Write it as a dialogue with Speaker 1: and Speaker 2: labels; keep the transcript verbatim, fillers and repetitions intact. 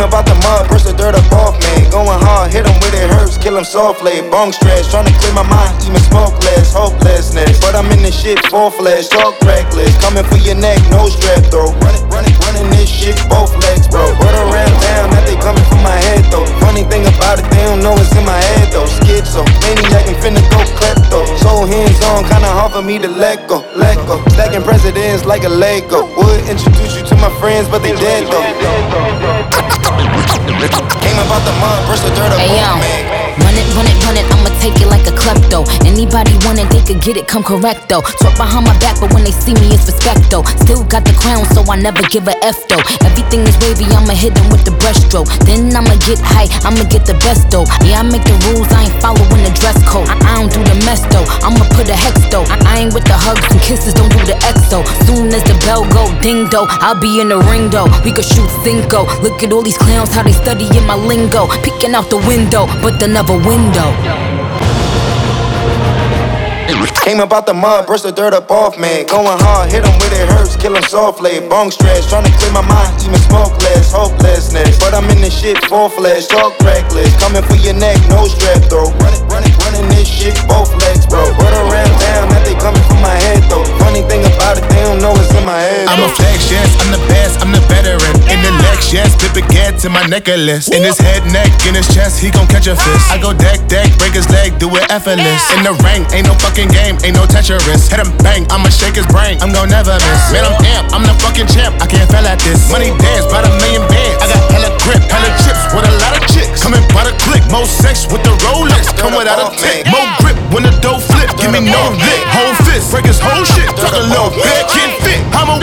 Speaker 1: up out the mud, brush the dirt up off me. Going hard, hit him with it hurts, kill him softly. Bong stretch, tryna clear my mind, even smokeless. Hopelessness, but I'm in this shit full flesh. Talk reckless, coming for your neck, no strap though. Running, running, running this shit, both legs, bro. Run around town, that they coming for my head though. Funny thing about it, they don't know it's in my head though. Schizo, maniac and finna go klepto. So hands on, kinda hard for me to let go, let go. Stacking presidents like a Lego. Would introduce you to my friends, but they dead though. Came about the mud, brush the dirt up off me.
Speaker 2: Run it, run it, run it, I'ma take it like a klepto. Anybody want it, they could get it, come correct though. Talk behind my back, but when they see me, it's respect though. Still got the crown, so I never give a F though. Everything is wavy, I'ma hit them with the breaststroke. Then I'ma get high, I'ma get the best though. Yeah, I make the rules, I ain't following the dress code. I, I don't do the mess though, I'ma put a hex though. I, I ain't with the hugs and kisses, don't do the X though. Soon as the bell go ding though, I'll be in the ring though. We could shoot Cinco. Look at all these clowns, how they studying my lingo. Peeking out the window, but the never window.
Speaker 1: Came up out the mud, brush the dirt up off me. Going hard, hit him with it hurts, kill him softly. Bong stretch, tryna clear my mind, even smokeless. Hopelessness, but I'm in this shit full flesh. Talk reckless, coming for your neck, no strap though. Running, running, running this shit, both legs, bro. Run around town, that they coming for my head though. Funny thing about it, they don't know it's in my head.
Speaker 3: I'm a flex, yes, I'm the best, I'm the veteran. In the Lex, yes, Pippa get to my necklace. In his head, neck, in his chest, he gon' catch a fist. I go deck, deck, break his leg, do it effortless. In the ring, ain't no fucking game, ain't no Tetris. Hit him bang, I'ma shake his brain, I'm gon' never miss. Man, I'm amp, I'm the fucking champ, I can't fail at this. Money dance, by the million bands. I got hella grip, hella chips with a lot of chicks. Coming by the click, more sex with the Rolex. Come without a tick, more grip when the dough flip. Give me no lick, whole fist, break his whole shit. Talk a little bit, can't fit. I'm a